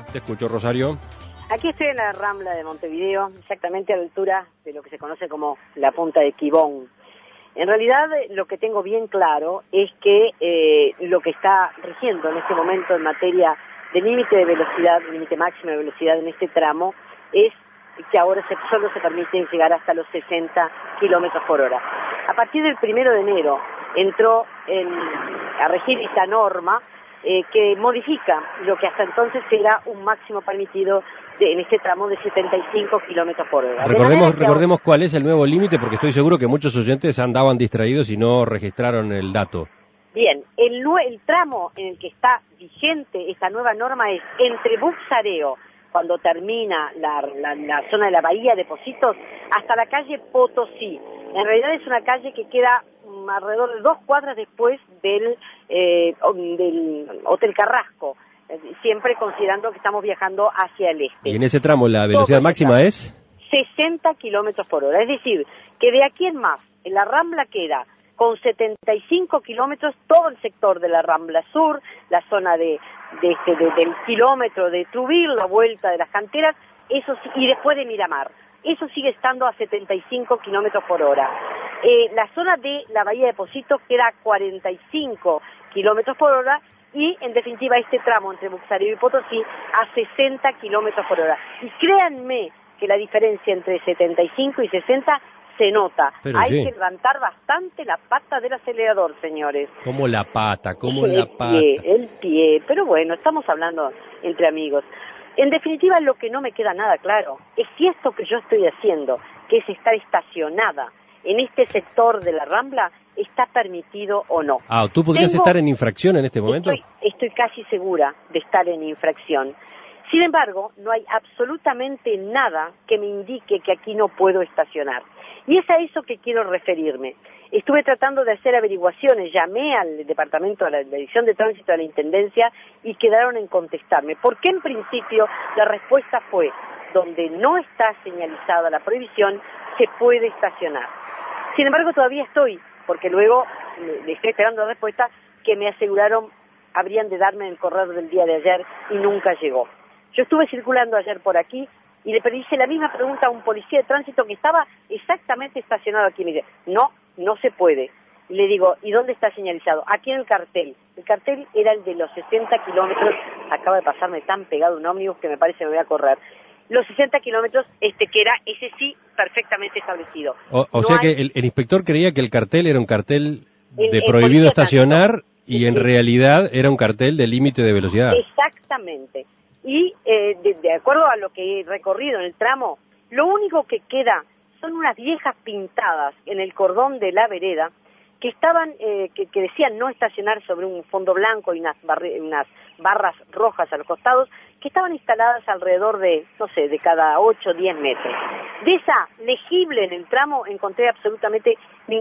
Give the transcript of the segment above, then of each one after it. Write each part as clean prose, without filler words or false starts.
Te escucho, Rosario. Aquí estoy en la Rambla de Montevideo, exactamente a la altura de lo que se conoce como la punta de Quibón. En realidad, lo que tengo bien claro es que lo que está rigiendo en este momento en materia de límite de velocidad, límite máximo de velocidad en este tramo, es que ahora solo se permite llegar hasta los 60 kilómetros por hora. A partir del 1 de enero entró a regir esta norma que modifica lo que hasta entonces era un máximo permitido en este tramo de 75 kilómetros por hora. Recordemos cuál es el nuevo límite, porque estoy seguro que muchos oyentes andaban distraídos y no registraron el dato. Bien, el tramo en el que está vigente esta nueva norma es entre Buxareo, cuando termina la zona de la bahía de Pocitos, hasta la calle Potosí. En realidad es una calle que queda alrededor de 2 cuadras después del Hotel Carrasco, siempre considerando que estamos viajando hacia el este. ¿Y en ese tramo la velocidad máxima es? 60 kilómetros por hora, es decir, que de aquí en más, en la Rambla queda con 75 kilómetros todo el sector de la Rambla Sur, la zona del kilómetro de Truville, la vuelta de las canteras, eso sí, y después de Miramar. Eso sigue estando a 75 kilómetros por hora. La zona de la bahía de Pocitos queda a 45 kilómetros por hora y, en definitiva, este tramo entre Buxareo y Potosí a 60 kilómetros por hora. Y créanme que la diferencia entre 75 y 60 se nota. Pero hay sí, que levantar bastante la pata del acelerador, señores. ¿Cómo la pata? El pie. Pero bueno, estamos hablando entre amigos. En definitiva, lo que no me queda nada claro es si esto que yo estoy haciendo, que es estar estacionada en este sector de la Rambla, está permitido o no. ¿Tú podrías estar en infracción en este momento? Estoy casi segura de estar en infracción. Sin embargo, no hay absolutamente nada que me indique que aquí no puedo estacionar. Y es a eso que quiero referirme. Estuve tratando de hacer averiguaciones, llamé al departamento de la Dirección de Tránsito de la Intendencia y quedaron en contestarme. Porque en principio la respuesta fue, donde no está señalizada la prohibición, se puede estacionar. Sin embargo, todavía porque luego le estoy esperando la respuesta que me aseguraron habrían de darme en el correo del día de ayer y nunca llegó. Yo estuve circulando ayer por aquí y le hice la misma pregunta a un policía de tránsito que estaba exactamente estacionado aquí. Me dice, no se puede. Y le digo, ¿y dónde está señalizado? Aquí en el cartel. El cartel era el de los 60 kilómetros. Acaba de pasarme tan pegado un ómnibus que me parece que me voy a correr. Los 60 kilómetros, que era ese sí perfectamente establecido. O sea que el inspector creía que el cartel era un cartel de prohibido estacionar y en realidad era un cartel de límite de velocidad. Exactamente. Y de acuerdo a lo que he recorrido en el tramo, lo único que queda son unas viejas pintadas en el cordón de la vereda que estaban, que decían no estacionar sobre un fondo blanco y unas barras rojas a los costados, que estaban instaladas alrededor de, de cada 8 o 10 metros. De esa legible en el tramo encontré absolutamente,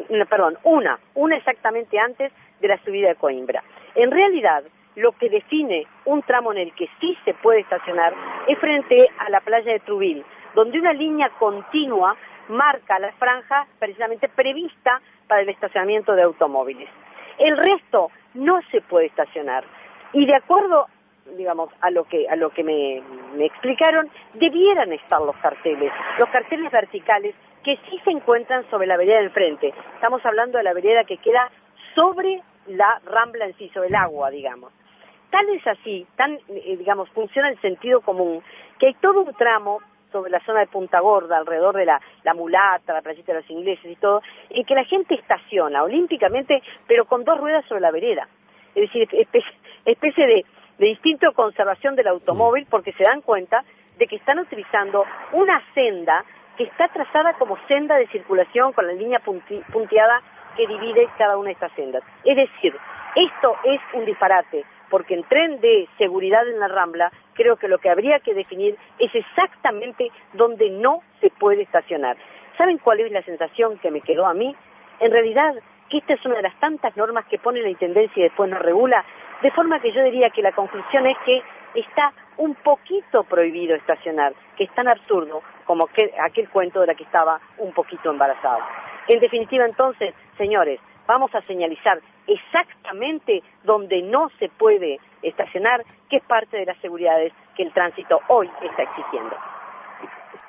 una exactamente antes de la subida de Coimbra. En realidad, lo que define un tramo en el que sí se puede estacionar es frente a la playa de Truville, donde una línea continua marca la franja precisamente prevista para el estacionamiento de automóviles. El resto no se puede estacionar. Y de acuerdo, digamos, a lo que me explicaron, debieran estar los carteles verticales que sí se encuentran sobre la vereda del frente. Estamos hablando de la vereda que queda sobre la Rambla en sí, sobre el agua, digamos. Tal es así, funciona el sentido común, que hay todo un tramo sobre la zona de Punta Gorda, alrededor de la Mulata, la playita de los ingleses y todo, en que la gente estaciona olímpicamente, pero con 2 ruedas sobre la vereda. Es decir, especie de instinto de conservación del automóvil, porque se dan cuenta de que están utilizando una senda que está trazada como senda de circulación con la línea punteada que divide cada una de estas sendas. Es decir, esto es un disparate, porque en tren de seguridad en la Rambla, creo que lo que habría que definir es exactamente donde no se puede estacionar. ¿Saben cuál es la sensación que me quedó a mí? En realidad, que esta es una de las tantas normas que pone la Intendencia y después no regula, de forma que yo diría que la conclusión es que está un poquito prohibido estacionar, que es tan absurdo como aquel cuento de la que estaba un poquito embarazada. En definitiva, entonces, señores, vamos a señalizar exactamente donde no se puede estacionar, que es parte de las seguridades que el tránsito hoy está exigiendo.